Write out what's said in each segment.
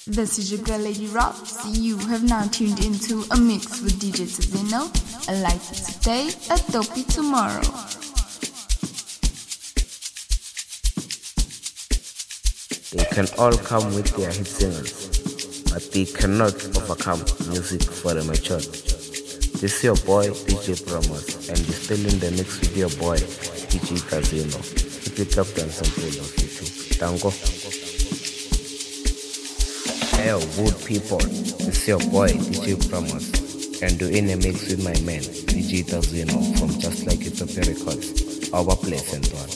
This is your girl Lady Rocks. You have now tuned into a mix with DJ Tazino. A light today, a dopey tomorrow. They can all come with their hit singles, but they cannot overcome music for the mature. This is your boy DJ Promos, and you're still in the mix with your boy DJ Casino. Keep it locked on Simple on YouTube. Tango. Hey, good people, this is your boy DJ Promos, and you're in a mix with my man DJ Casino from Just Like Ethiopia Records, our place and one.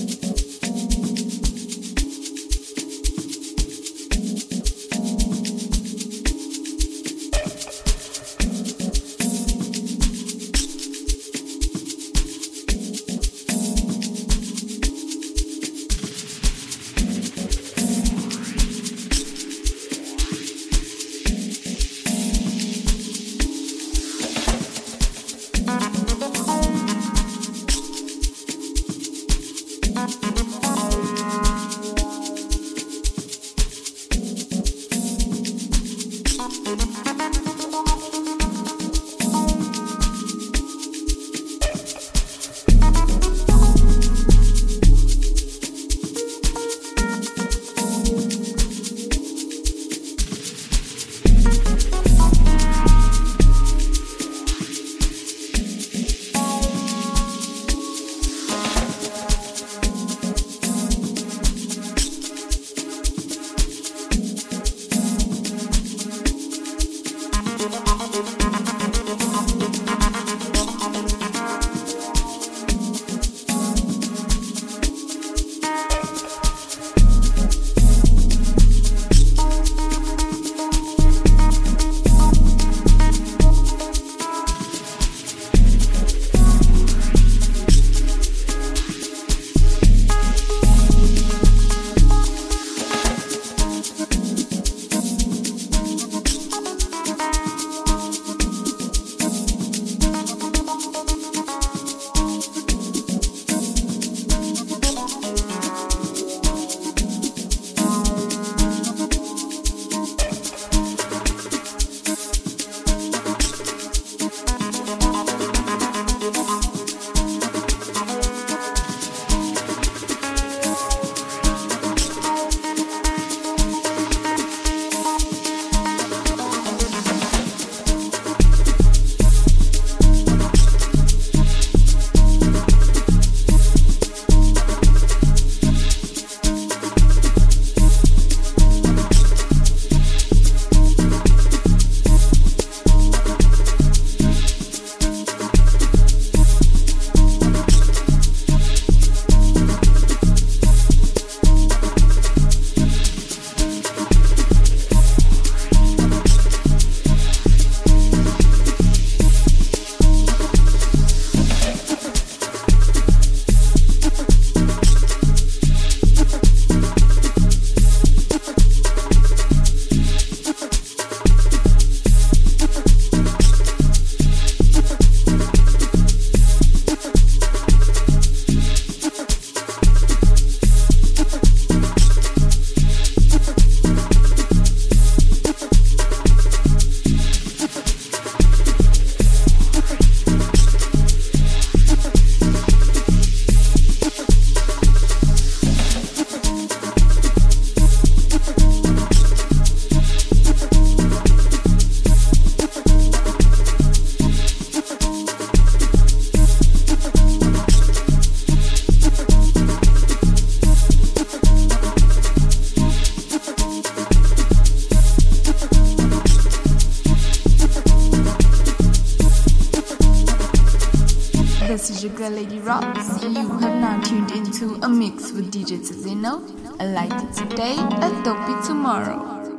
This is your girl Lady Rocks. You have now tuned into a mix with DJ Tazino. A light today, a dopey tomorrow.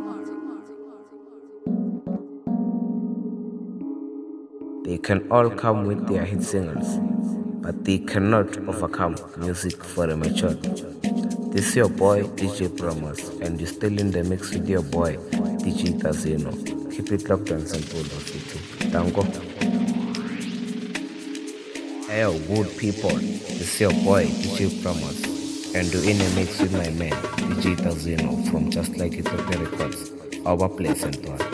They can all come with their hit singles, but they cannot overcome music for the mature. This is your boy DJ Promos, and you're still in the mix with your boy DJ Casino. Keep it locked on Simple on YouTube. Tango. Hey, good people, this is your boy DJ Promos, and you're in a mix with my man DJ Casino from Just Like Ethiopia Records, our place and one.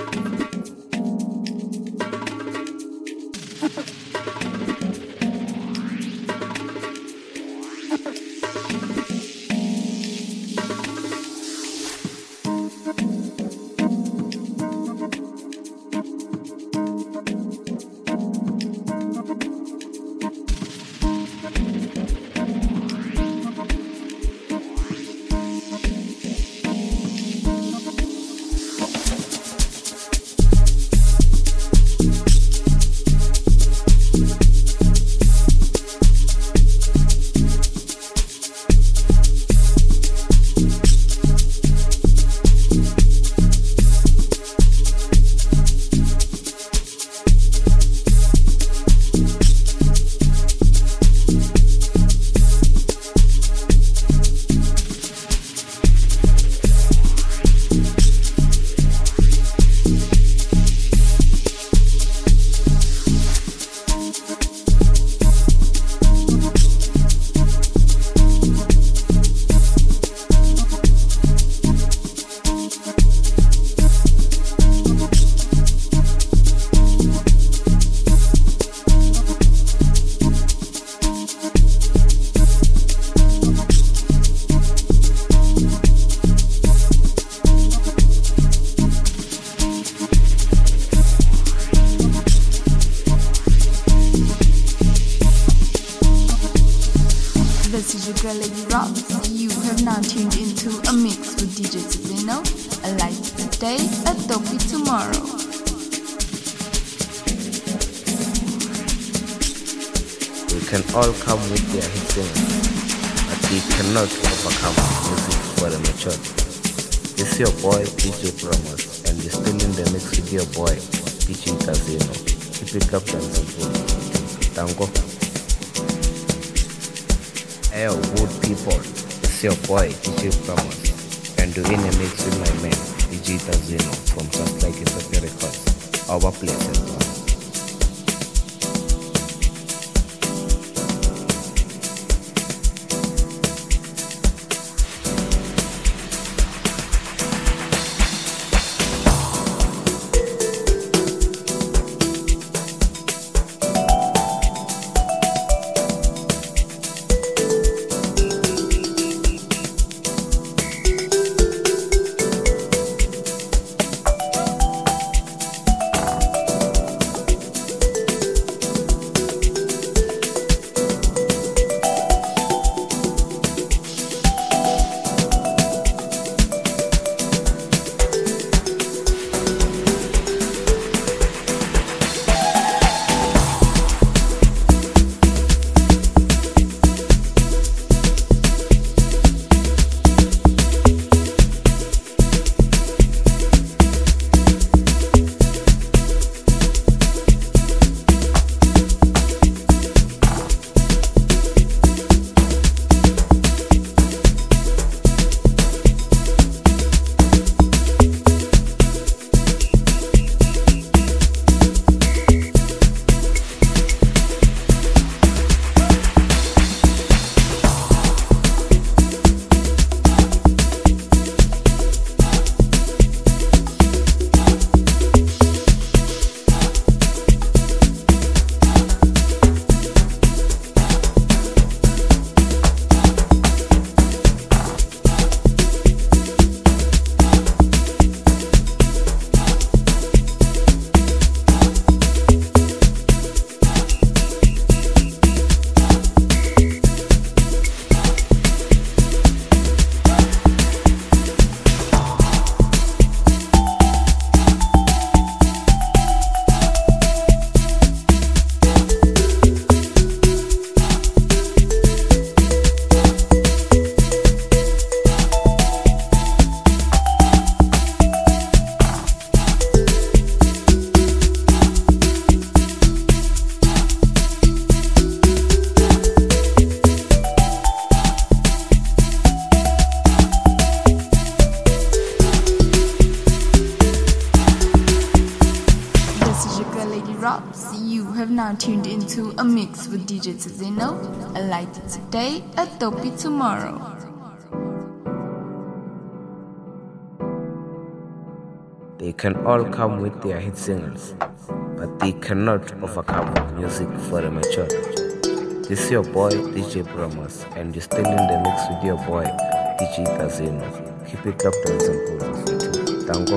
This is your girl Lady Robs. You have now tuned into a mix with DJ Tizino. A light today, a dopey tomorrow. We can all come with their hit singers, but we cannot overcome music for the mature. This is your boy DJ Promos, and you're still in the mix with your boy DJ Tizino. Keep it up and simple. Tango. Hey, good people, it's your boy DJ Promos, and doing a mix with my man DJ Tazino from Just Like It's a Records, our place and one. You have now tuned into a mix with DJ Tizino. A light today, a dopey tomorrow. They can all come with their hit singles, but they cannot overcome music for the mature. This is your boy DJ Promos, and you're still in the mix with your boy DJ Tazino. Keep it locked and simple. Tango.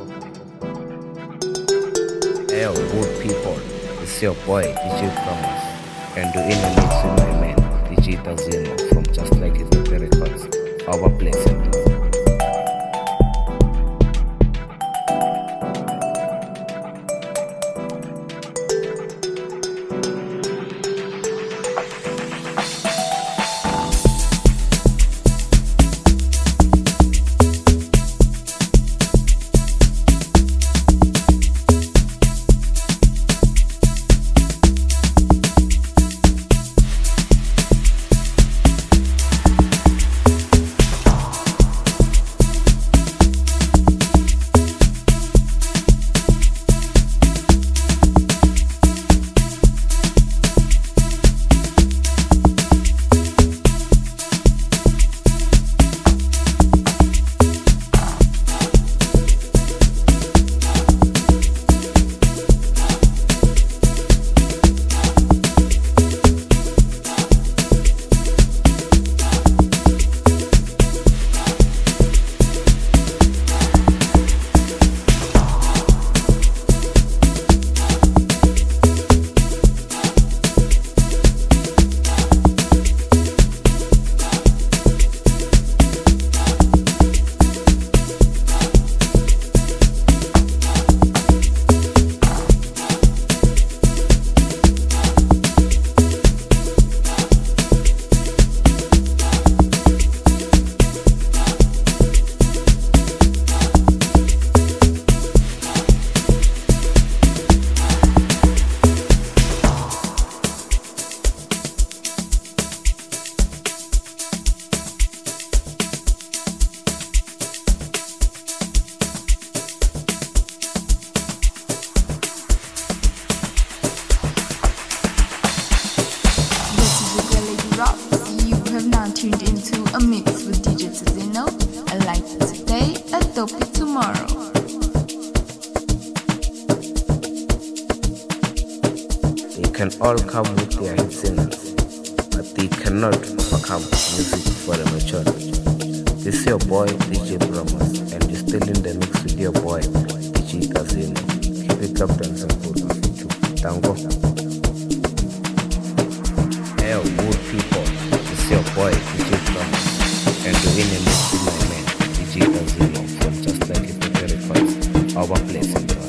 Hey, good people, this is your boy DJ Promos, and you're in the mix with my man DJ Tazino from Just Like It With The Records, our blessing. You have now tuned into a mix with DJ Tazino. A light today, a dopey tomorrow. They can all come with their hit singles, but they cannot overcome music for the mature. This is your boy DJ Promos, and you're still in the mix with your boy DJ Tazino. Keep it locked and simple. Tango. Hey, good people, this is your boy DJ Promos, and you're in the mix with my man DJ Tazino from Just Like It With The Records, our place in God.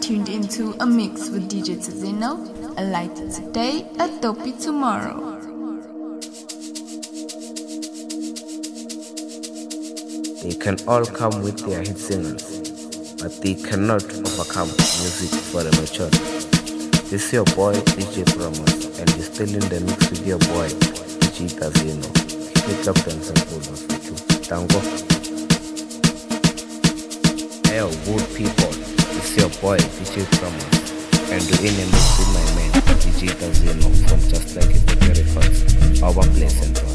tuned into a mix with DJ Tizino, a light today, a dopey tomorrow. They can all come with their hit singles, but they cannot overcome music for the mature. This is your boy DJ Promos, and you're still in the mix with your boy DJ Tazino. Pick up them some photos with you. Tango. Hey, good people, this is your boy DJ Promos, and you're in a mix with my man DJ Tazino from Just Like It The Records, our place and run.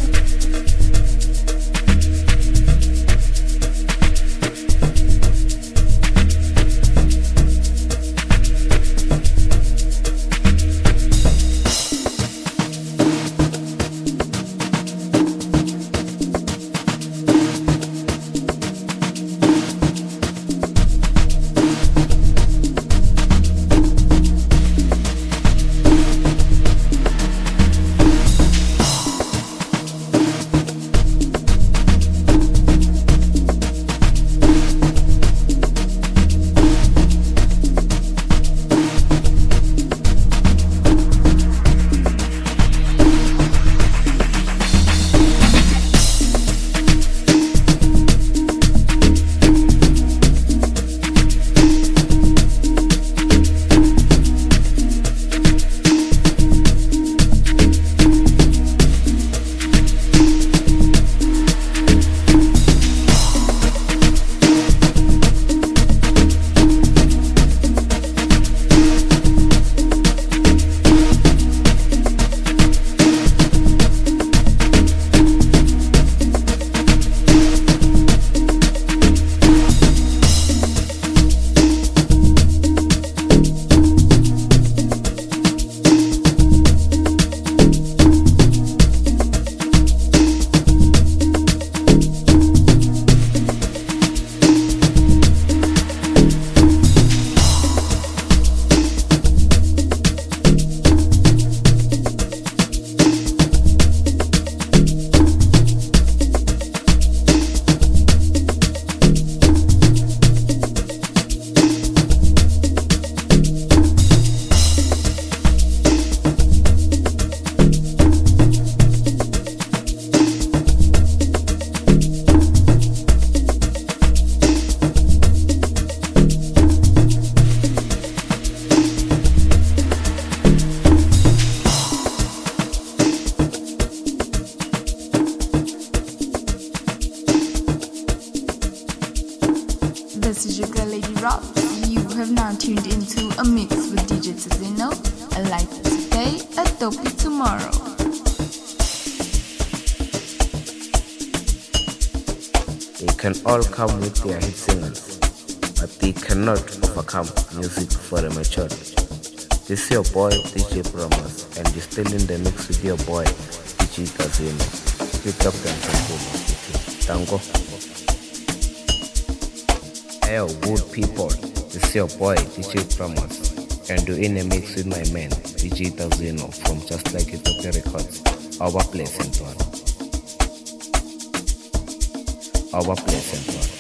This is your girl Lady Rock. You have now tuned into a mix with DJ Tizino, a light today, a dopey tomorrow. They can all come with their hit singles, but they cannot overcome music for the mature. This is your boy DJ Promos, and you're still in the mix with your boy DJ Tazino. Pick up them some photos with you. Tango. Hey, good people, this is your boy DJ Promos, and you're in a mix with my man DJ Tazino from Just Like It The Records, our place in town. Our place in town.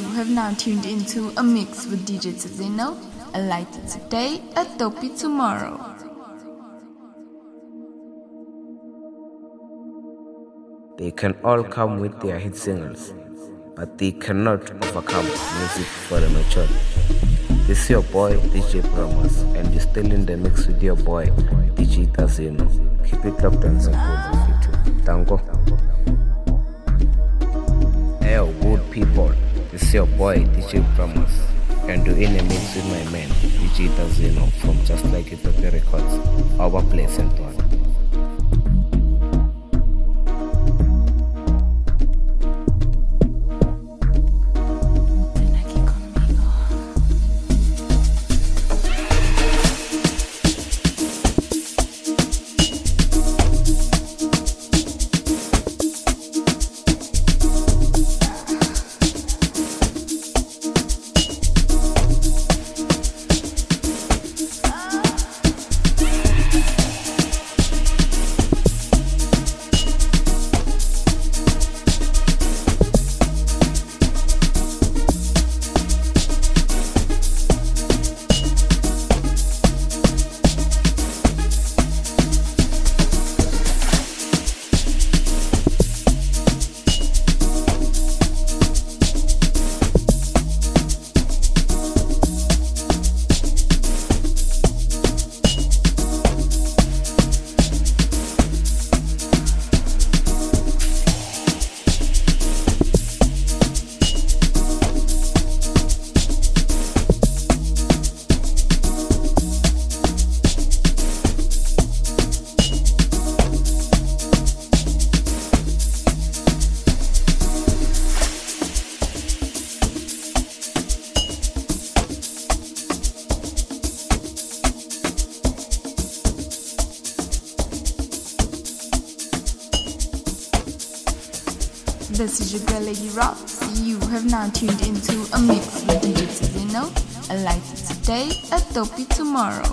have now tuned into a mix with DJ Tazino, a light today, a dopey tomorrow. They can all come with their hit singles, but they cannot overcome music for the mature. This is your boy DJ Promos, and you're still in the mix with your boy DJ Tazino. Keep it locked and simple with you too. Tango. Hey, good people, this is your boy DJ Promos, and you're in a mix with my man DJ Tazino from Just Like Ethiopia Records, our place and one. This is your girl Lady Rocks. You have now tuned into a mix with DJ Tazino, a light today, a dopey tomorrow.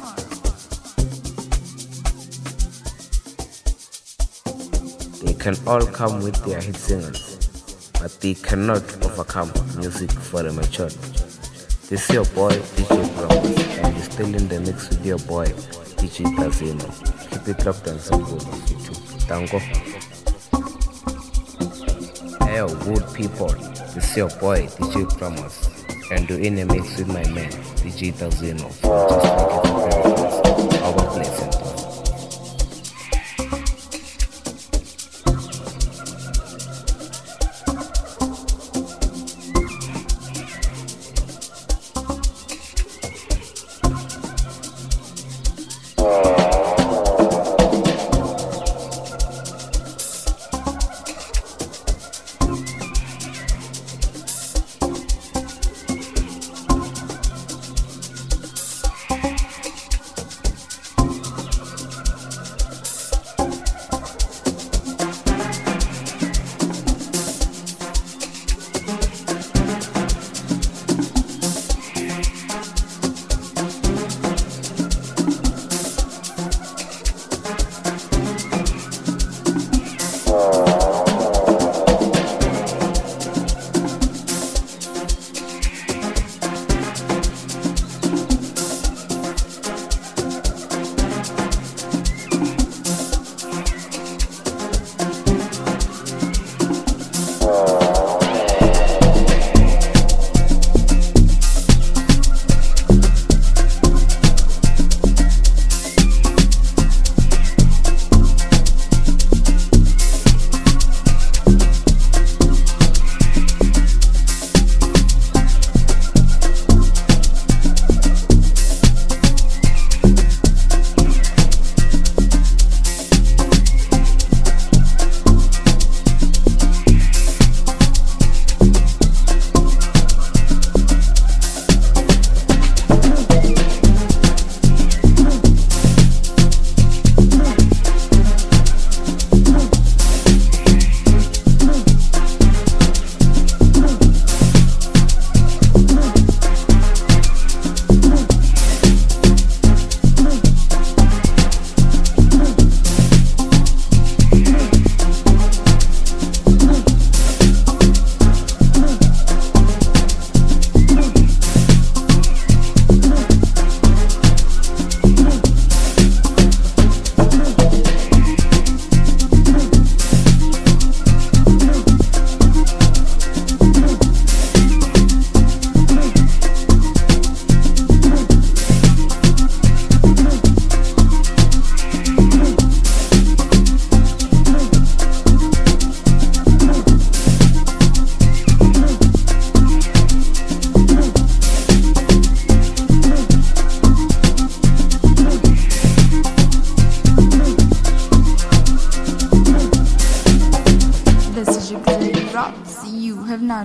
They can all come with their hit singles, but they cannot overcome music for the mature. This is your boy DJ Promos, and you're still in the mix with your boy DJ Tazino. Keep it locked and simple with you too. Tango. Hey, good people, this is your boy DJ Promos, and you're in a mix with my man DJ Tazino from Just Like Ethiopia Records, our place and one.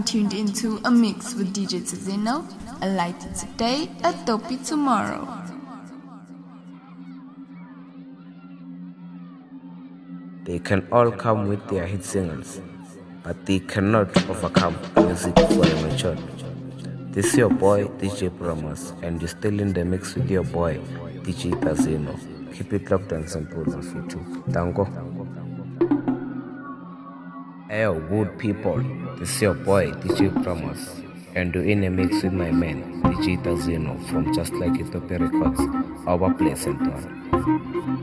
tuned into a mix with DJ Tizino, a light today, a dopey tomorrow. They can all come with their hit singles, but they cannot overcome music for the matured. This is your boy DJ Promos, and you're still in the mix with your boy DJ Tazino. Keep it locked and simple on YouTube. Tango. Hey good people, this is your boy DJ Promos, and you're in a mix with my man DJ Tazino from Just Like Ethiopia Records, our place in town.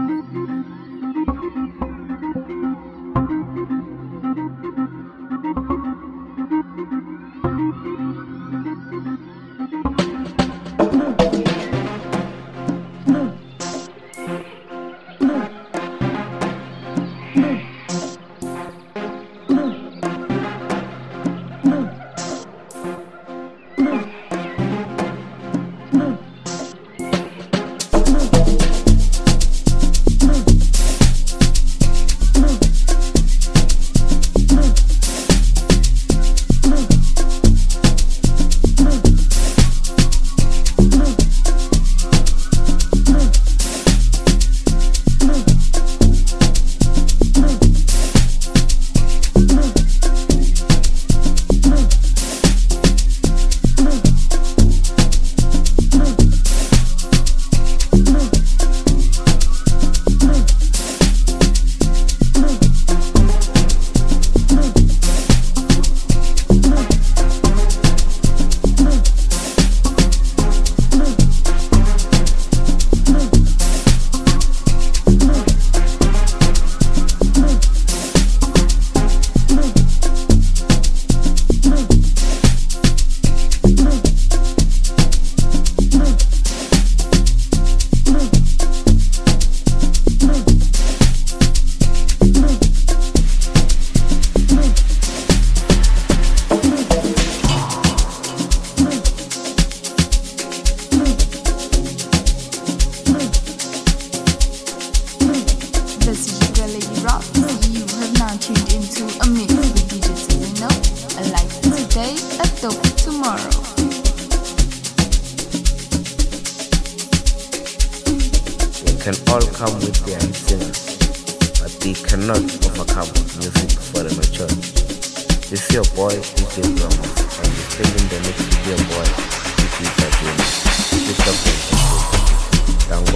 Can all come with their hit singers, but they cannot overcome music for the matured. This is your boy DJ Promos, and you're still in the mix with your boy DJ Tazino. Keep it Tango.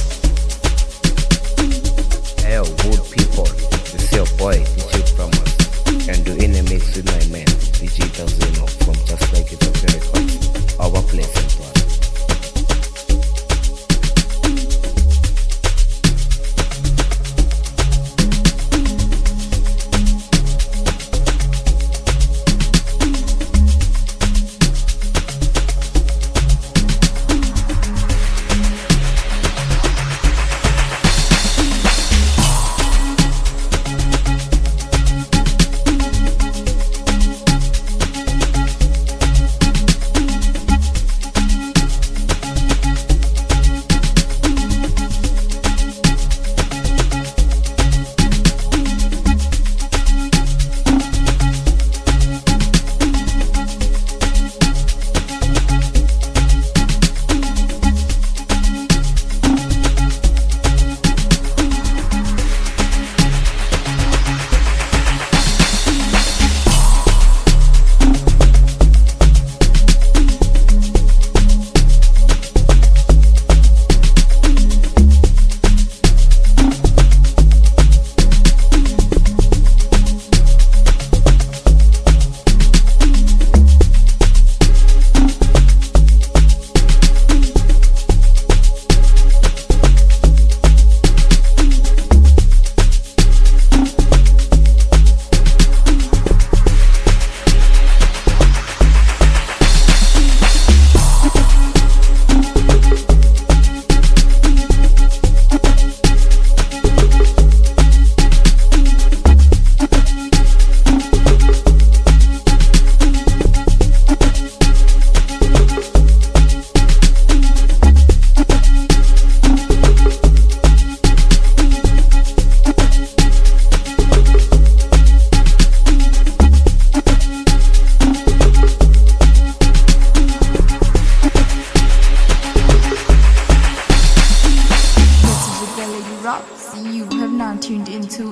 Hey good people, this is your boy DJ Promos, and you're in a mix with my man DJ Tazino from Just Like Ethiopia Records, our place in town.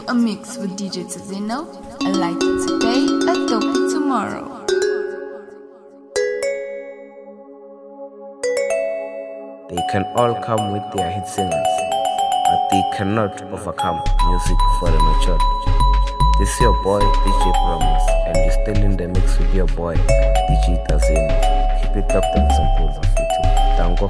a mix with DJ Tizino. I like it today, I dope it tomorrow. They can all come with their hit singers, but they cannot overcome music for the matured. This is your boy DJ Promise, and you're still in the mix with your boy DJ Tazino. Keep it up and simple of you too. Tango.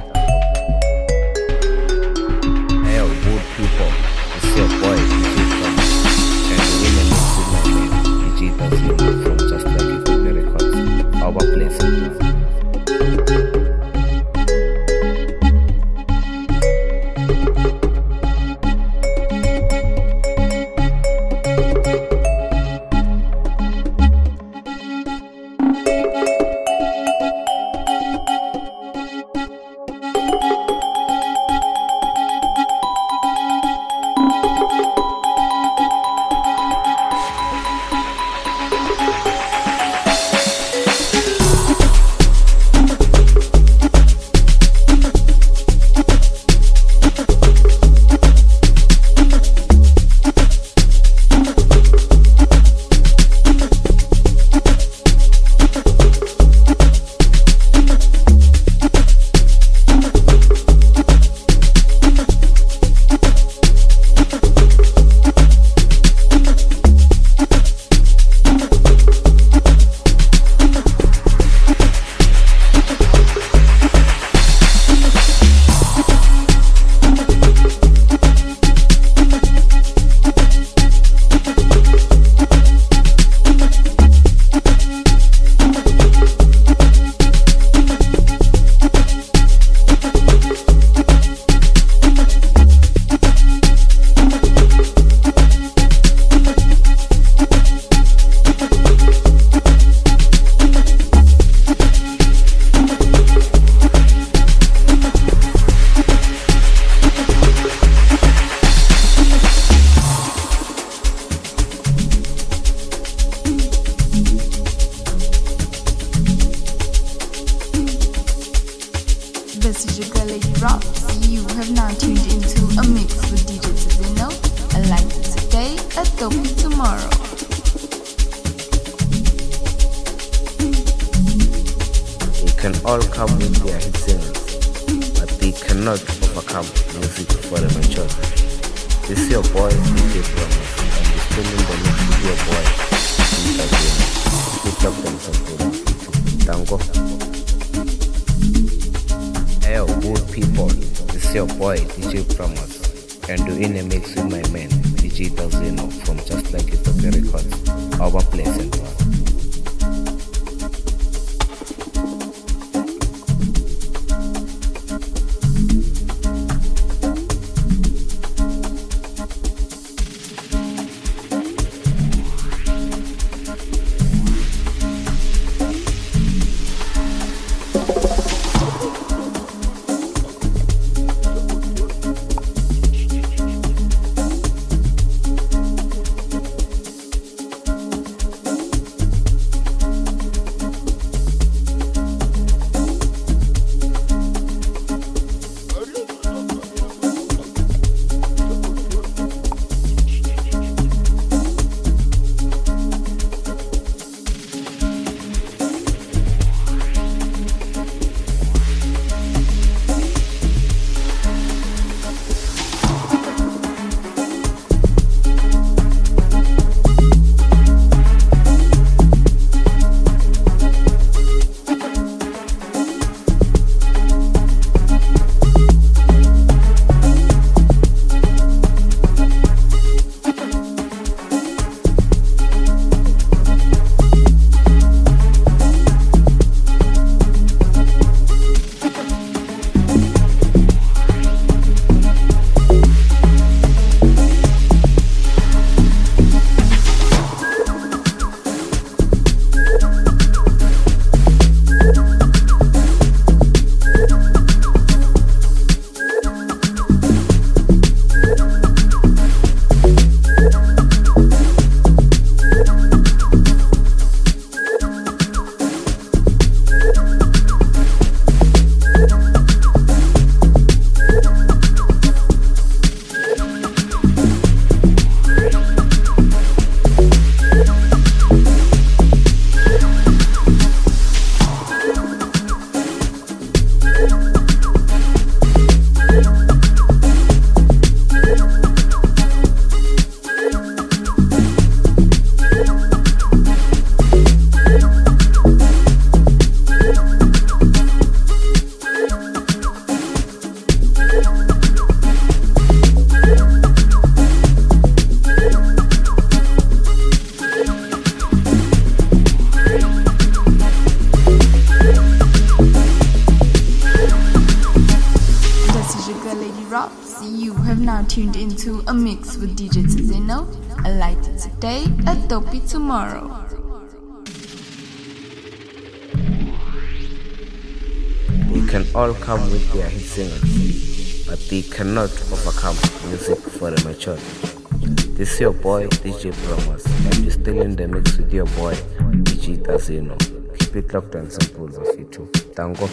Hey, good people, this is your boy DJ Promise, and you're in the mix with my man DJ Tazino from Just Like It with the Records. Our place. This is your girl Lady Rocks. You have now tuned into a mix with DJ Tizino. I like it today, I dope it tomorrow. They can all come with their hit singers, but they cannot overcome music for the matured. This is your boy DJ Promise, and you're still in the mix with your boy DJ Tazino. Keep up and support. Tango. Hey, good people, this is your boy DJ Promise, and you're in a mix with my man DJ Tazino from Just Like It with the Records. Our place and one. now tuned into a mix with DJ Tizeno, a light today, a dopey tomorrow. They can all come with their hit singers, but they cannot overcome music for the mature. This is your boy DJ Promos, and you're still in the mix with your boy DJ Tazeno. Keep it locked and simple of you too. Tango.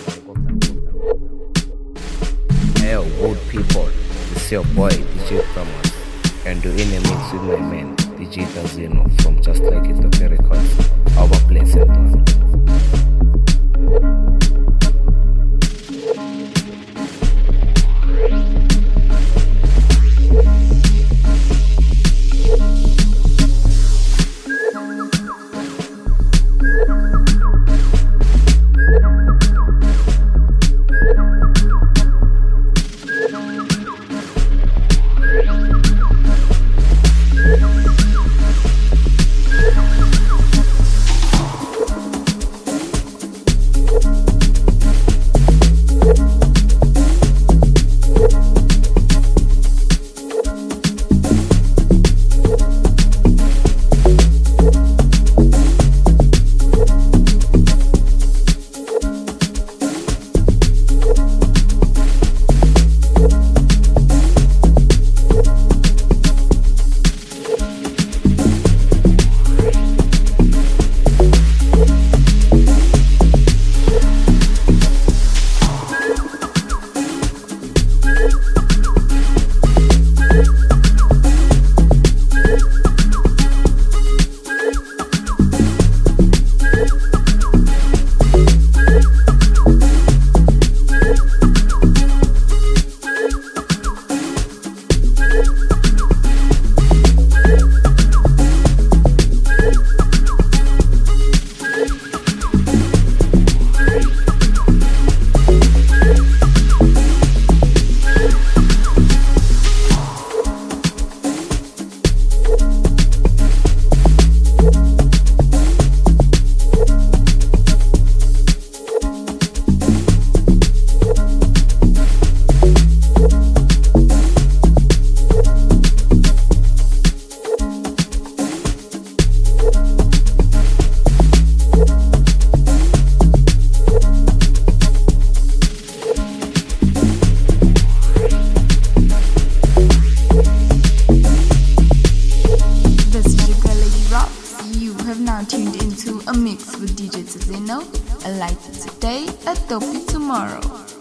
Hey, good people, this is your boy DJ Promos, and you're in a mix with my man DJ Tazeno from Just Like It Okay Records, our place center. Tuned into a mix with DJ Tizeno, a light today, a dopey tomorrow.